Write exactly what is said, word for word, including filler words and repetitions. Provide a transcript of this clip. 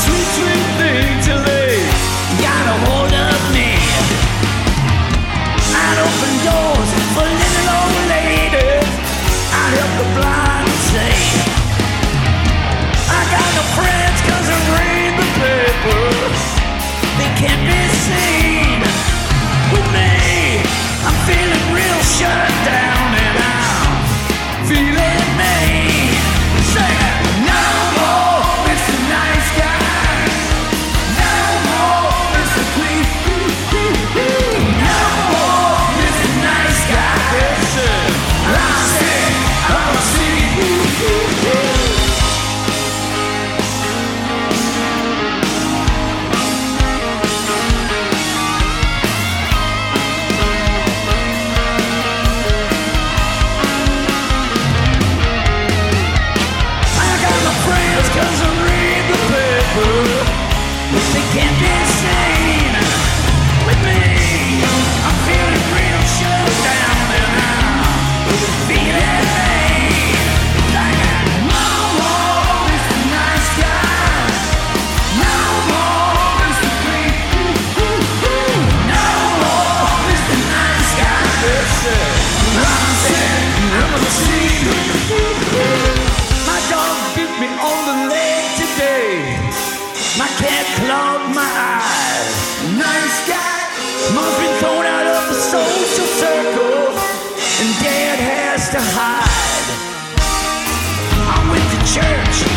sweet, sweet thing till they got a hold of me. I'd open doors for little old ladies. I'd help the blind see. I got no friends 'cause I read the paper. They can't be seen with me. I'm feeling real shut down and I'm feeling me. Say no more Mister Nice Guy. No more Mister Please. No more Mister Nice Guy. Listen, I'm sick, I'm sick. Cause I read the paper, they can't be seen with me. I'm feeling real shut down and I'm feeling me. Like no more Mister Nice Guy. No more Mister Clean. No more Mister Nice Guy. Listen, I'm saying I'm gonna see you. My dog bit me on the leg today. My cat clogged my eyes. Nice guy must be thrown out of the social circle, and Dad has to hide. I went to church.